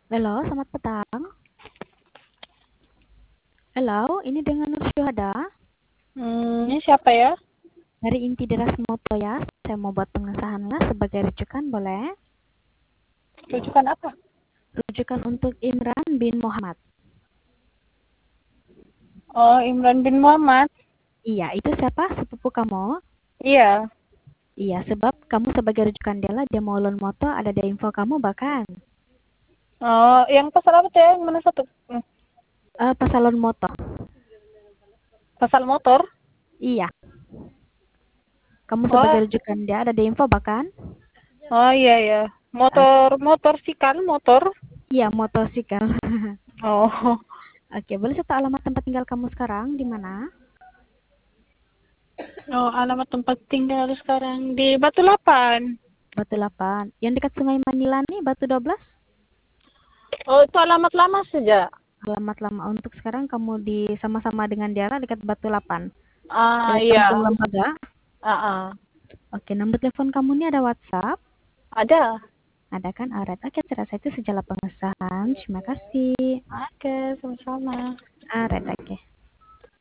Halo, selamat petang. Halo, ini dengan Nur Syuhada Ini siapa ya? dari Inti Deras Moto ya. Saya mau buat pengesahan lah sebagai rujukan, boleh? Rujukan apa? Rujukan untuk Imran bin Muhammad. Oh, Imran bin Muhammad. Iya, itu siapa? Sepupu kamu? Iya. Iya, sebab kamu sebagai rujukan dia lah, dia mau loan moto, ada di info kamu bahkan. Oh, yang pasal apa tuh ya? Yang mana satu? Pasal loan moto. Pasal motor. Iya, kamu Oh, sebagai rujukan dia, ada di info bahkan. oh iya ya. Ah, Motor sih kan, motor. iya, motosikal. Oh, Oke, boleh satu alamat tempat tinggal kamu sekarang di mana? oh alamat tempat tinggal sekarang di Batu Lapan. Batu 8. Yang dekat Sungai Manila nih, Batu 12. Oh, itu alamat lama sejak. Alamat lama untuk sekarang kamu di sama-sama dengan Diara dekat Batu 8. Ah, Dekat Kampung iya. Lembaga. Ah, ah. Oke, nomor telepon kamu ini ada WhatsApp. Ada. Ada kan? Alright. Oke, saya rasa itu sejalan pengesahan. Terima kasih. Oke, sama-sama. Alright.